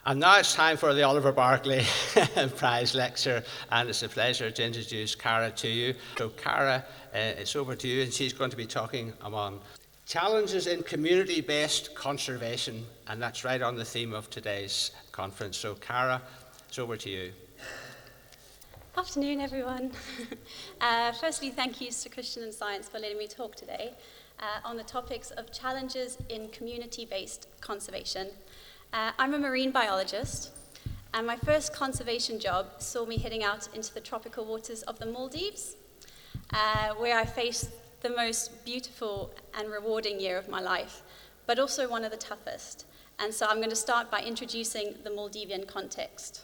And now it's time for the Oliver Barclay Prize Lecture, and it's a pleasure to introduce Cara to you. So Cara, it's over to you, and she's going to be talking about challenges in community-based conservation, and that's right on the theme of today's conference. So Cara, it's over to you. Afternoon, everyone. Firstly, thank you to Christian and Science for letting me talk today on the topics of challenges in community-based conservation. I'm a marine biologist, and my first conservation job saw me heading out into the tropical waters of the Maldives, where I faced the most beautiful and rewarding year of my life, but also one of the toughest. And so I'm going to start by introducing the Maldivian context.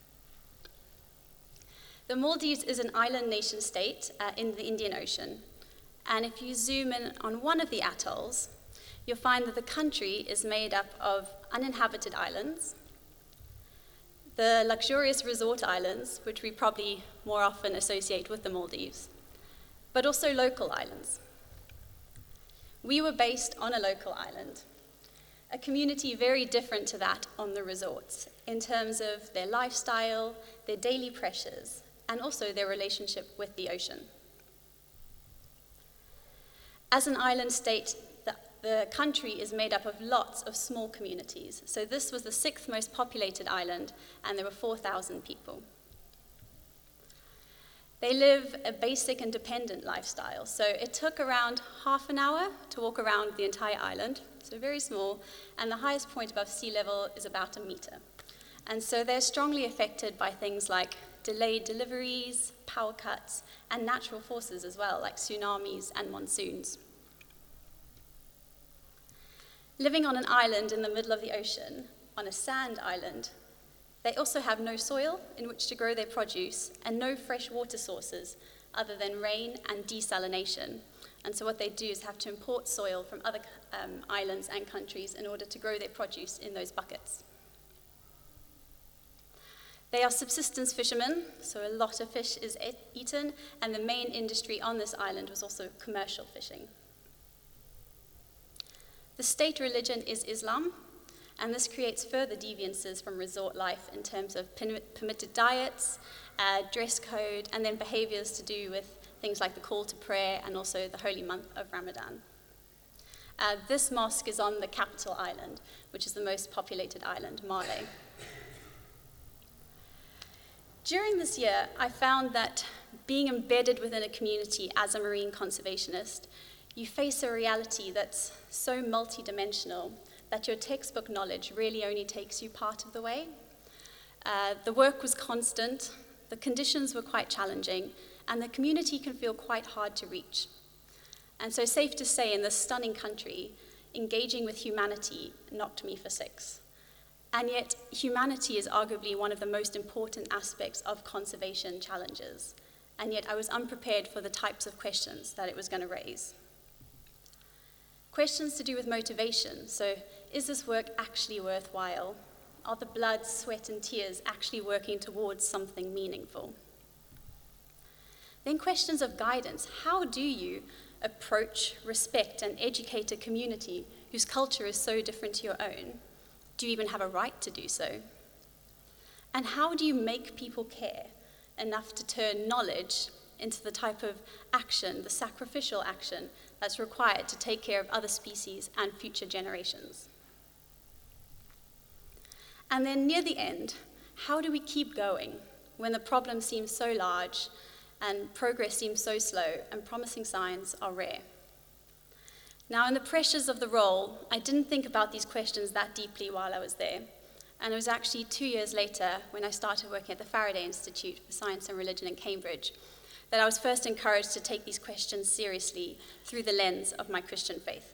The Maldives is an island nation-state in the Indian Ocean, and if you zoom in on one of the atolls, you'll find that the country is made up of uninhabited islands, the luxurious resort islands, which we probably more often associate with the Maldives, but also local islands. We were based on a local island, a community very different to that on the resorts in terms of their lifestyle, their daily pressures, and also their relationship with the ocean. As an island state, the country is made up of lots of small communities. So this was the 6th most populated island, and there were 4,000 people. They live a basic and dependent lifestyle. So it took around half an hour to walk around the entire island, so very small, and the highest point above sea level is about 1 meter. And so they're strongly affected by things like delayed deliveries, power cuts, and natural forces as well, like tsunamis and monsoons. Living on an island in the middle of the ocean, on a sand island, they also have no soil in which to grow their produce and no fresh water sources other than rain and desalination. And so what they do is have to import soil from other islands and countries in order to grow their produce in those buckets. They are subsistence fishermen, so a lot of fish is eaten, and the main industry on this island was also commercial fishing. The state religion is Islam, and this creates further deviances from resort life in terms of permitted diets, dress code, and then behaviors to do with things like the call to prayer and also the holy month of Ramadan. This mosque is on the capital island, which is the most populated island, Malé. During this year, I found that being embedded within a community as a marine conservationist, you face a reality that's so multidimensional that your textbook knowledge really only takes you part of the way. The work was constant, the conditions were quite challenging, and the community can feel quite hard to reach. And so safe to say, in this stunning country, engaging with humanity knocked me for 6. And yet, humanity is arguably one of the most important aspects of conservation challenges. And yet, I was unprepared for the types of questions that it was going to raise. Questions to do with motivation. So, is this work actually worthwhile? Are the blood, sweat, and tears actually working towards something meaningful? Then questions of guidance. How do you approach, respect, and educate a community whose culture is so different to your own? Do you even have a right to do so? And how do you make people care enough to turn knowledge into the type of action, the sacrificial action, that's required to take care of other species and future generations? And then near the end, how do we keep going when the problem seems so large and progress seems so slow and promising signs are rare? Now, in the pressures of the role, I didn't think about these questions that deeply while I was there. And it was actually 2 years later, when I started working at the Faraday Institute for Science and Religion in Cambridge, that I was first encouraged to take these questions seriously through the lens of my Christian faith.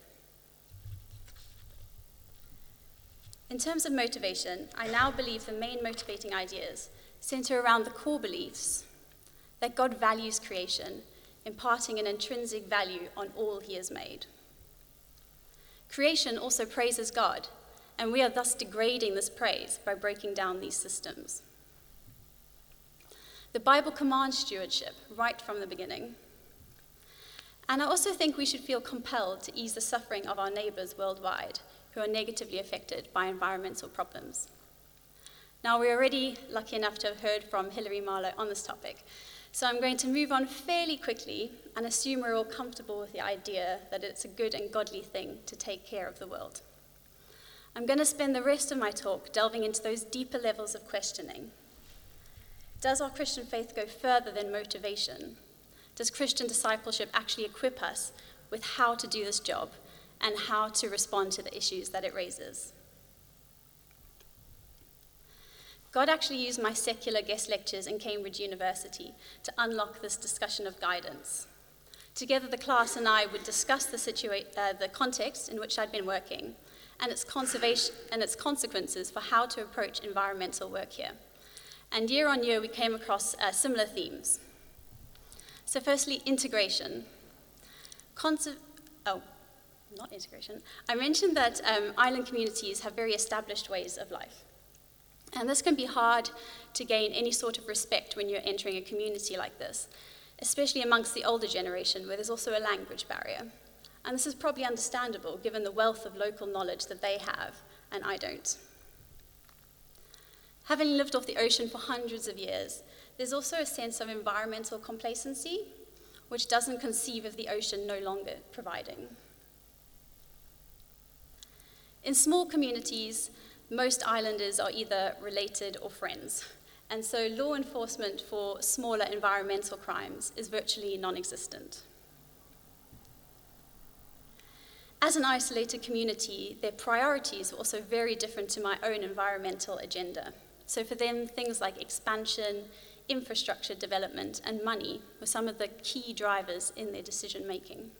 In terms of motivation, I now believe the main motivating ideas center around the core beliefs that God values creation, imparting an intrinsic value on all he has made. Creation also praises God, and we are thus degrading this praise by breaking down these systems. The Bible commands stewardship right from the beginning. And I also think we should feel compelled to ease the suffering of our neighbors worldwide who are negatively affected by environmental problems. Now, we're already lucky enough to have heard from Hilary Marlowe on this topic, so I'm going to move on fairly quickly and assume we're all comfortable with the idea that it's a good and godly thing to take care of the world. I'm going to spend the rest of my talk delving into those deeper levels of questioning. Does our Christian faith go further than motivation? Does Christian discipleship actually equip us with how to do this job and how to respond to the issues that it raises? God actually used my secular guest lectures in Cambridge University to unlock this discussion of guidance. Together, the class and I would discuss the context in which I'd been working and its consequences for how to approach environmental work here. And year on year, we came across similar themes. So firstly, integration. Not integration. I mentioned that island communities have very established ways of life. And this can be hard to gain any sort of respect when you're entering a community like this, especially amongst the older generation, where there's also a language barrier. And this is probably understandable, given the wealth of local knowledge that they have, and I don't. Having lived off the ocean for hundreds of years, there's also a sense of environmental complacency, which doesn't conceive of the ocean no longer providing. In small communities, most islanders are either related or friends, and so law enforcement for smaller environmental crimes is virtually non-existent. As an isolated community, their priorities were also very different to my own environmental agenda. So for them, things like expansion, infrastructure development, and money were some of the key drivers in their decision-making.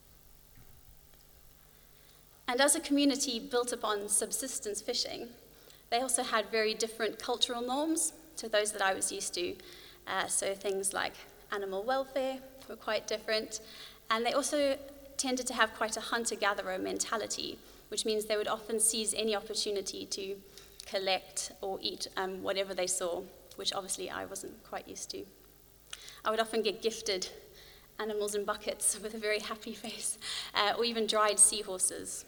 And as a community built upon subsistence fishing, they also had very different cultural norms to those that I was used to. So things like animal welfare were quite different. And they also tended to have quite a hunter-gatherer mentality, which means they would often seize any opportunity to collect or eat whatever they saw, which obviously I wasn't quite used to. I would often get gifted animals in buckets with a very happy face, or even dried seahorses.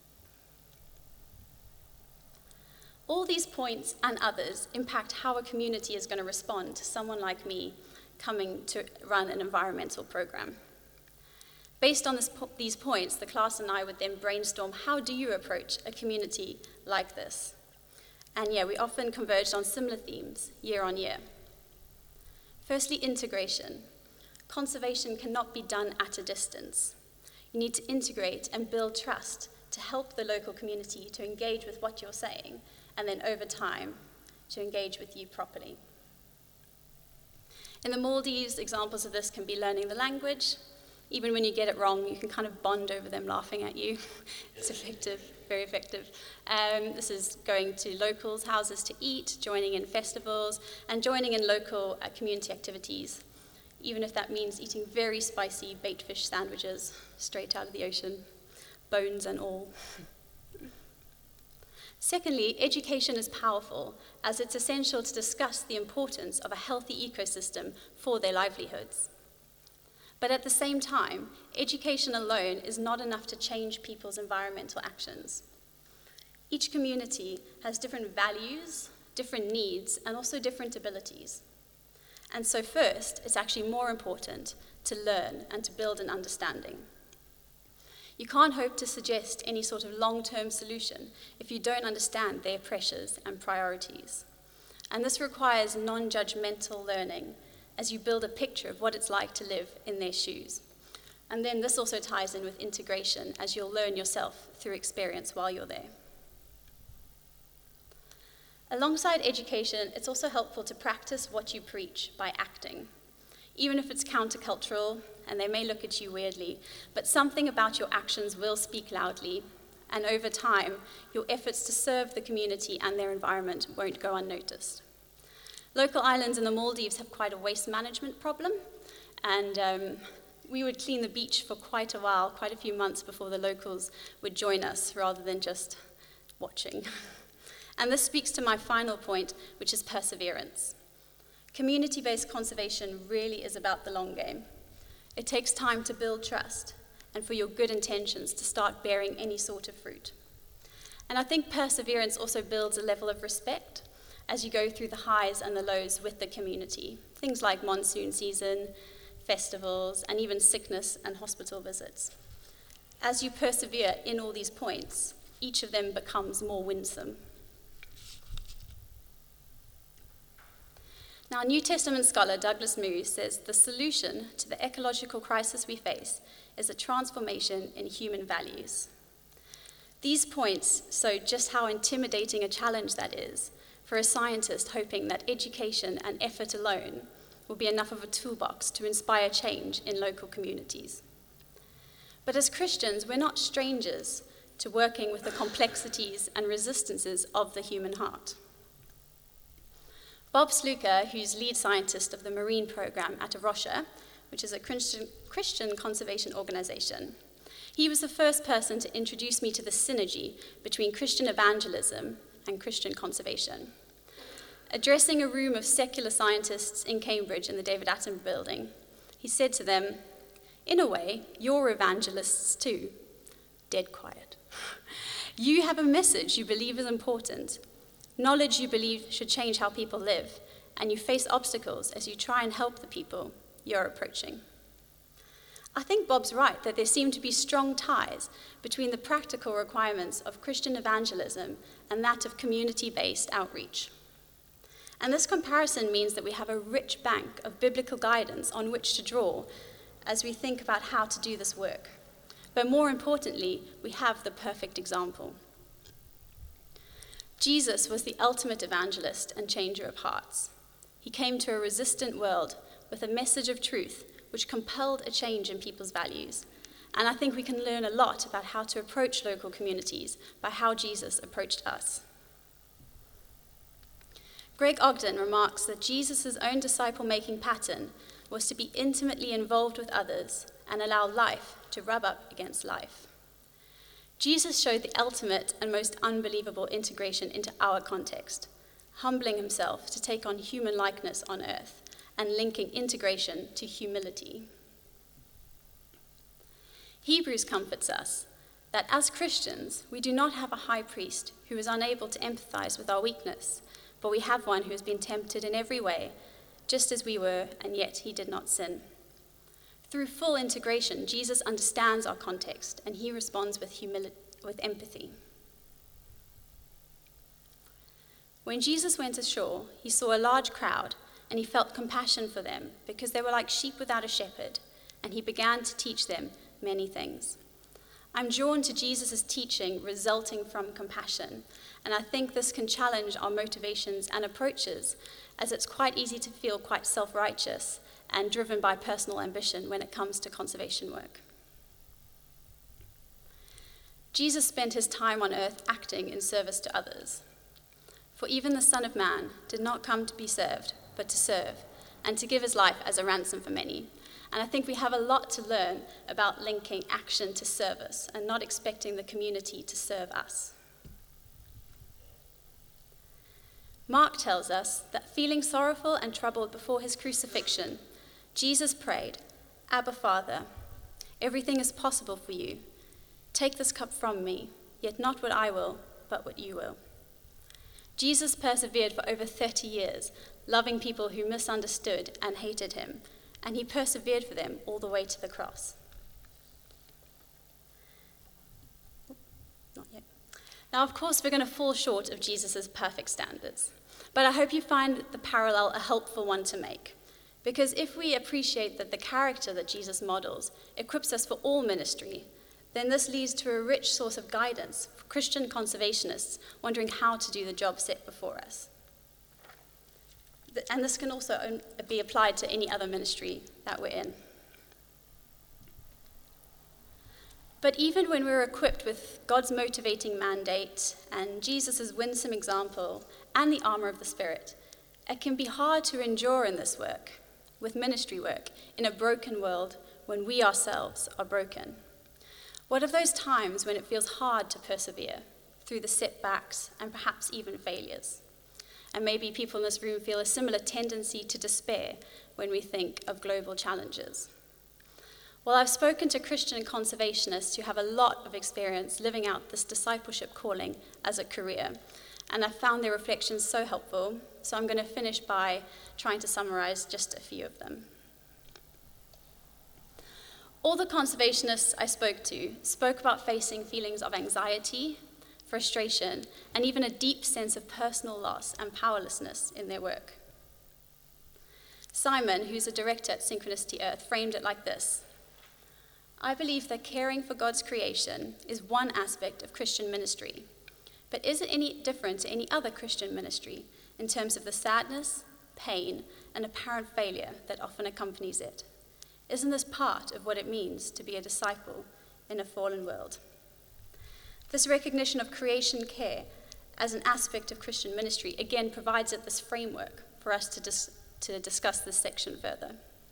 All these points and others impact how a community is going to respond to someone like me coming to run an environmental program. Based on these points, the class and I would then brainstorm, how do you approach a community like this? And yeah, we often converged on similar themes year on year. Firstly, integration. Conservation cannot be done at a distance. You need to integrate and build trust to help the local community to engage with what you're saying, and then over time, to engage with you properly. In the Maldives, examples of this can be learning the language. Even when you get it wrong, you can kind of bond over them laughing at you. It's effective, very effective. This is going to locals' houses to eat, joining in festivals, and joining in local community activities, even if that means eating very spicy bait fish sandwiches straight out of the ocean, bones and all. Secondly, education is powerful, as it's essential to discuss the importance of a healthy ecosystem for their livelihoods. But at the same time, education alone is not enough to change people's environmental actions. Each community has different values, different needs, and also different abilities. And so first, it's actually more important to learn and to build an understanding. You can't hope to suggest any sort of long-term solution if you don't understand their pressures and priorities. And this requires non-judgmental learning as you build a picture of what it's like to live in their shoes. And then this also ties in with integration, as you'll learn yourself through experience while you're there. Alongside education, it's also helpful to practice what you preach by acting. Even if it's countercultural, and they may look at you weirdly, but something about your actions will speak loudly, and over time, your efforts to serve the community and their environment won't go unnoticed. Local islands in the Maldives have quite a waste management problem, and we would clean the beach for quite a while, quite a few months before the locals would join us, rather than just watching. And this speaks to my final point, which is perseverance. Community-based conservation really is about the long game. It takes time to build trust and for your good intentions to start bearing any sort of fruit. And I think perseverance also builds a level of respect, as you go through the highs and the lows with the community. Things like monsoon season, festivals, and even sickness and hospital visits. As you persevere in all these points, each of them becomes more winsome. Now, New Testament scholar Douglas Moo says the solution to the ecological crisis we face is a transformation in human values. These points show just how intimidating a challenge that is for a scientist hoping that education and effort alone will be enough of a toolbox to inspire change in local communities. But as Christians, we're not strangers to working with the complexities and resistances of the human heart. Bob Sluka, who's lead scientist of the Marine Program at A Rocha, which is a Christian conservation organization, he was the first person to introduce me to the synergy between Christian evangelism and Christian conservation. Addressing a room of secular scientists in Cambridge in the David Attenborough building, he said to them, "In a way, you're evangelists too." Dead quiet. You have a message you believe is important, knowledge you believe should change how people live, and you face obstacles as you try and help the people you're approaching. I think Bob's right that there seem to be strong ties between the practical requirements of Christian evangelism and that of community-based outreach. And this comparison means that we have a rich bank of biblical guidance on which to draw as we think about how to do this work. But more importantly, we have the perfect example. Jesus was the ultimate evangelist and changer of hearts. He came to a resistant world with a message of truth which compelled a change in people's values. And I think we can learn a lot about how to approach local communities by how Jesus approached us. Greg Ogden remarks that Jesus' own disciple-making pattern was to be intimately involved with others and allow life to rub up against life. Jesus showed the ultimate and most unbelievable integration into our context, humbling himself to take on human likeness on earth and linking integration to humility. Hebrews comforts us that as Christians, we do not have a high priest who is unable to empathize with our weakness, but we have one who has been tempted in every way, just as we were, and yet he did not sin. Through full integration, Jesus understands our context, and he responds with empathy. When Jesus went ashore, he saw a large crowd, and he felt compassion for them because they were like sheep without a shepherd, and he began to teach them many things. I'm drawn to Jesus' teaching resulting from compassion, and I think this can challenge our motivations and approaches, as it's quite easy to feel quite self-righteous and driven by personal ambition when it comes to conservation work. Jesus spent his time on earth acting in service to others. For even the Son of Man did not come to be served, but to serve, and to give his life as a ransom for many. And I think we have a lot to learn about linking action to service and not expecting the community to serve us. Mark tells us that feeling sorrowful and troubled before his crucifixion, Jesus prayed, "Abba, Father, everything is possible for you. Take this cup from me, yet not what I will, but what you will." Jesus persevered for over 30 years, loving people who misunderstood and hated him, and he persevered for them all the way to the cross. Not yet. Now, of course, we're going to fall short of Jesus' perfect standards, but I hope you find the parallel a helpful one to make, because if we appreciate that the character that Jesus models equips us for all ministry, then this leads to a rich source of guidance for Christian conservationists wondering how to do the job set before us. And this can also be applied to any other ministry that we're in. But even when we're equipped with God's motivating mandate and Jesus' winsome example and the armor of the Spirit, it can be hard to endure in this work, with ministry work, in a broken world when we ourselves are broken. What of those times when it feels hard to persevere through the setbacks and perhaps even failures? And maybe people in this room feel a similar tendency to despair when we think of global challenges. Well, I've spoken to Christian conservationists who have a lot of experience living out this discipleship calling as a career. and I found their reflections so helpful, so I'm going to finish by trying to summarize just a few of them. All the conservationists I spoke to spoke about facing feelings of anxiety, frustration, and even a deep sense of personal loss and powerlessness in their work. Simon, who's a director at Synchronicity Earth, framed it like this: I believe that caring for God's creation is one aspect of Christian ministry, but is it any different to any other Christian ministry in terms of the sadness, pain, and apparent failure that often accompanies it? Isn't this part of what it means to be a disciple in a fallen world? This recognition of creation care as an aspect of Christian ministry again provides it this framework for us to discuss this section further.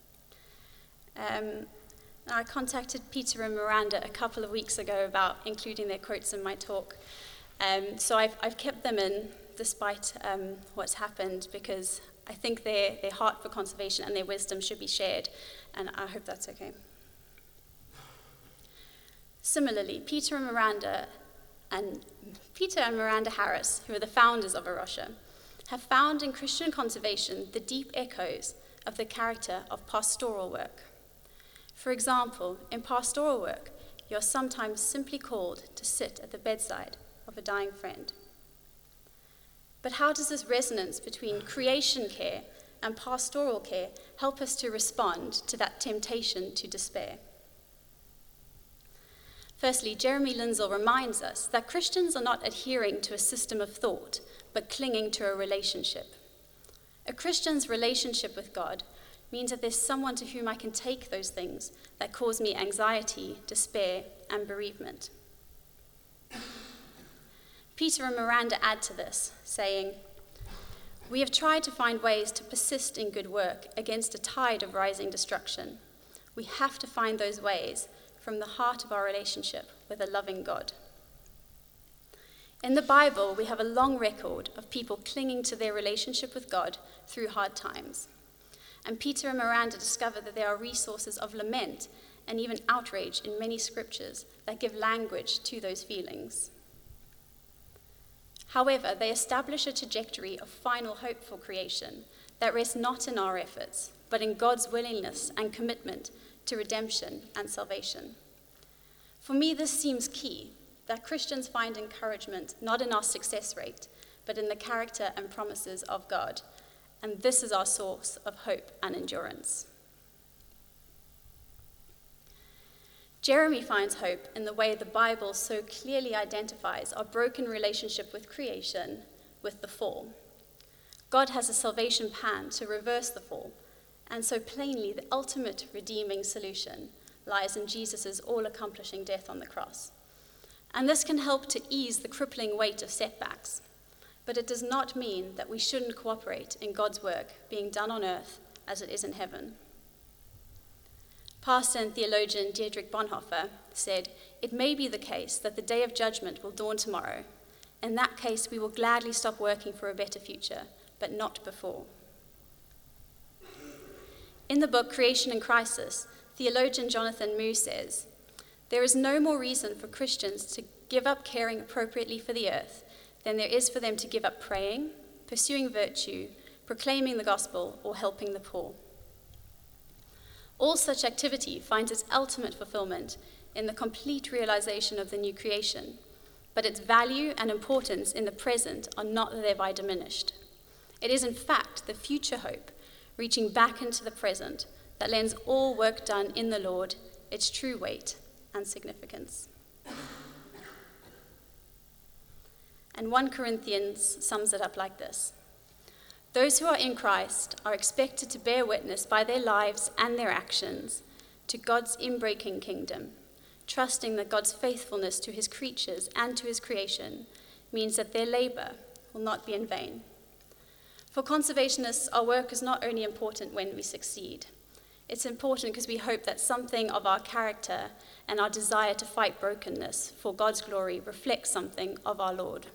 I contacted Peter and Miranda a couple of weeks ago about including their quotes in my talk. So I've kept them in despite what's happened, because I think their heart for conservation and their wisdom should be shared, and I hope that's okay. Similarly, Peter and Miranda Harris, who are the founders of A Rocha, have found in Christian conservation the deep echoes of the character of pastoral work. For example, in pastoral work, you're sometimes simply called to sit at the bedside of a dying friend. But how does this resonance between creation care and pastoral care help us to respond to that temptation to despair? Firstly, Jeremy Lindsell reminds us that Christians are not adhering to a system of thought, but clinging to a relationship. A Christian's relationship with God means that there's someone to whom I can take those things that cause me anxiety, despair, and bereavement. Peter and Miranda add to this, saying, we have tried to find ways to persist in good work against a tide of rising destruction. We have to find those ways from the heart of our relationship with a loving God. In the Bible, we have a long record of people clinging to their relationship with God through hard times. And Peter and Miranda discover that there are resources of lament and even outrage in many scriptures that give language to those feelings. However, they establish a trajectory of final hope for creation that rests not in our efforts, but in God's willingness and commitment to redemption and salvation. For me, this seems key, that Christians find encouragement not in our success rate, but in the character and promises of God. And this is our source of hope and endurance. Jeremy finds hope in the way the Bible so clearly identifies our broken relationship with creation, with the fall. God has a salvation plan to reverse the fall, and so plainly the ultimate redeeming solution lies in Jesus' all-accomplishing death on the cross. And this can help to ease the crippling weight of setbacks, but it does not mean that we shouldn't cooperate in God's work being done on earth as it is in heaven. Pastor and theologian Dietrich Bonhoeffer said, it may be the case that the day of judgment will dawn tomorrow. In that case, we will gladly stop working for a better future, but not before. In the book Creation in Crisis, theologian Jonathan Moo says, there is no more reason for Christians to give up caring appropriately for the earth than there is for them to give up praying, pursuing virtue, proclaiming the gospel, or helping the poor. All such activity finds its ultimate fulfillment in the complete realization of the new creation, but its value and importance in the present are not thereby diminished. It is, in fact, the future hope, reaching back into the present, that lends all work done in the Lord its true weight and significance. And 1 Corinthians sums it up like this: those who are in Christ are expected to bear witness by their lives and their actions to God's inbreaking kingdom, trusting that God's faithfulness to his creatures and to his creation means that their labor will not be in vain. For conservationists, our work is not only important when we succeed. It's important because we hope that something of our character and our desire to fight brokenness for God's glory reflects something of our Lord.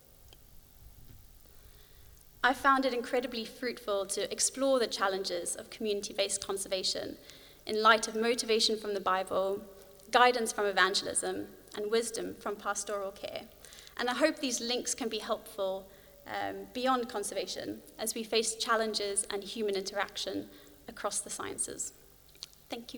I found it incredibly fruitful to explore the challenges of community-based conservation in light of motivation from the Bible, guidance from evangelism, and wisdom from pastoral care. And I hope these links can be helpful beyond conservation as we face challenges and human interaction across the sciences. Thank you.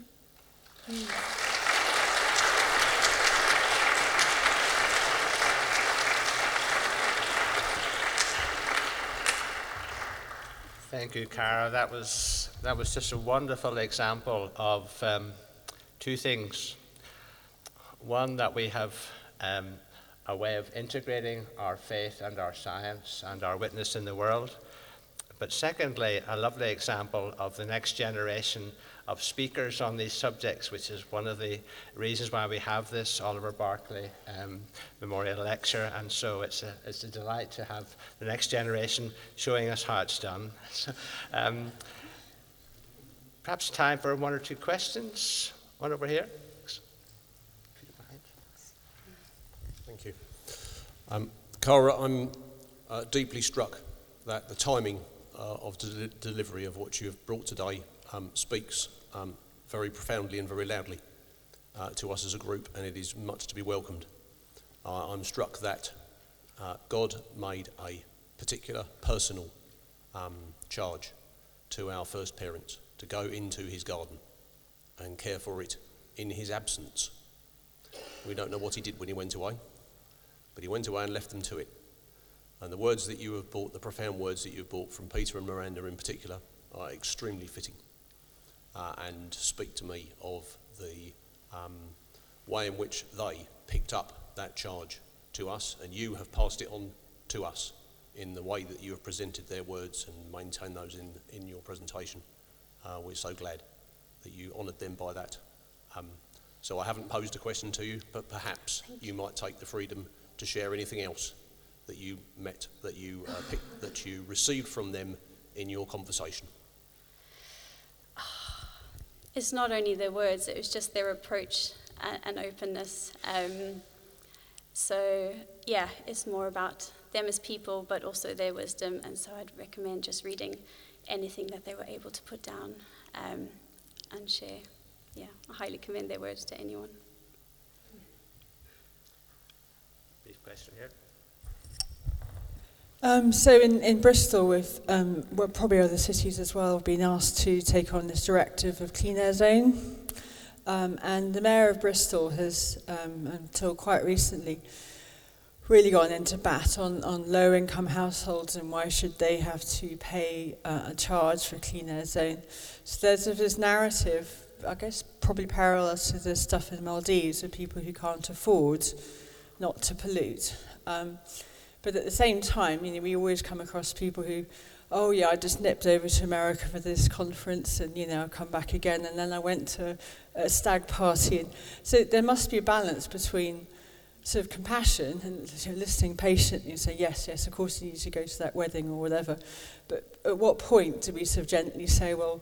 Thank you, Cara. That was just a wonderful example of two things. One, that we have a way of integrating our faith and our science and our witness in the world. But secondly, a lovely example of the next generation of speakers on these subjects, which is one of the reasons why we have this Oliver Barclay Memorial Lecture. And so it's a delight to have the next generation showing us how it's done. So, perhaps time for one or two questions. One over here. Thank you. Cara, I'm deeply struck that the timing of delivery of what you have brought today speaks very profoundly and very loudly to us as a group, and it is much to be welcomed. I'm struck that God made a particular personal charge to our first parents to go into his garden and care for it in his absence. We don't know what he did when he went away, but he went away and left them to it. And the words that you have brought, the profound words that you have brought from Peter and Miranda in particular, are extremely fitting and speak to me of the way in which they picked up that charge to us, and you have passed it on to us in the way that you have presented their words and maintained those in your presentation. We're so glad that you honoured them by that. So I haven't posed a question to you, but perhaps you might take the freedom to share anything else that you met, that you picked, that you received from them in your conversation. It's not only their words, it was just their approach and openness. So yeah, it's more about them as people, but also their wisdom. And so I'd recommend just reading anything that they were able to put down and share. Yeah, I highly commend their words to anyone. Please, question here. So in Bristol, with well, probably other cities as well, have been asked to take on this directive of clean air zone. And the Mayor of Bristol has, until quite recently, really gone into bat on low-income households and why should they have to pay a charge for clean air zone. So there's this narrative, I guess probably parallel to the stuff in Maldives, of people who can't afford not to pollute. But at the same time, you know, we always come across people who, oh yeah, I just nipped over to America for this conference and, you know, I'll come back again. And then I went to a stag party. And so there must be a balance between sort of compassion and listening patiently and say, yes, of course you need to go to that wedding or whatever. But at what point do we sort of gently say, well,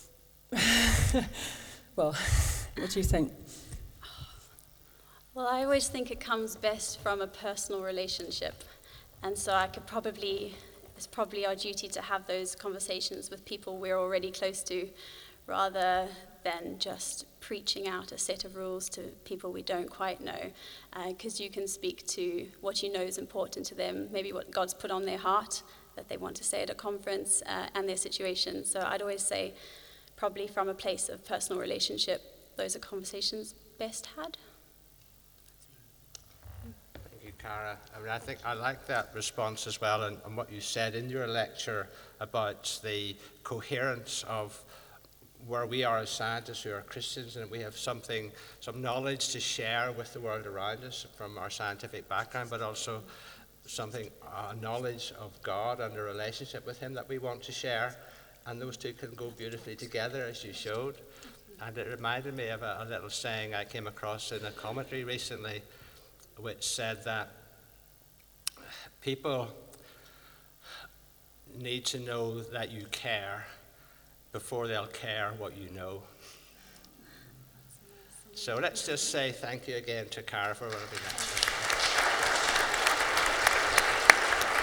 well, what do you think? Well, I always think it comes best from a personal relationship. And so it's probably our duty to have those conversations with people we're already close to, rather than just preaching out a set of rules to people we don't quite know. Because you can speak to what you know is important to them, maybe what God's put on their heart that they want to say at a conference, and their situation. So I'd always say, probably from a place of personal relationship, those are conversations best had. Cara, I mean, I think I like that response as well, and what you said in your lecture about the coherence of where we are as scientists who are Christians, and we have some knowledge to share with the world around us from our scientific background, but also a knowledge of God and a relationship with him that we want to share, and those two can go beautifully together, as you showed. And it reminded me of a little saying I came across in a commentary recently, which said that people need to know that you care before they'll care what you know. So let's just say thank you again to Cara for what will be next.